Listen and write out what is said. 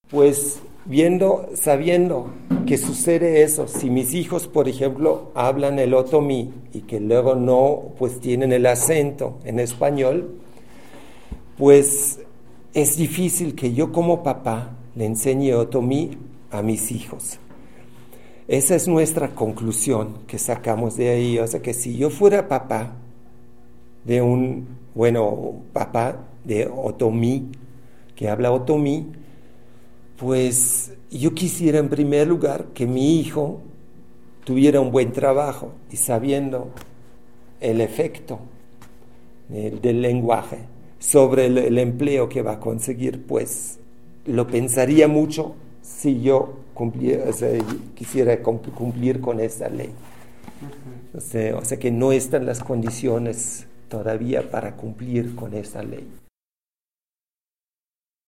Pues sabiendo que sucede eso, si mis hijos, por ejemplo, hablan el otomí y que luego no, pues tienen el acento en español, pues es difícil que yo como papá le enseñe otomí a mis hijos. Esa es nuestra conclusión que sacamos de ahí. O sea que si yo fuera papá papá de otomí, que habla otomí, pues yo quisiera en primer lugar que mi hijo tuviera un buen trabajo y sabiendo el efecto del lenguaje sobre el empleo que va a conseguir, pues lo pensaría mucho si yo quisiera cumplir con esa ley. O sea que no están las condiciones todavía para cumplir con esa ley.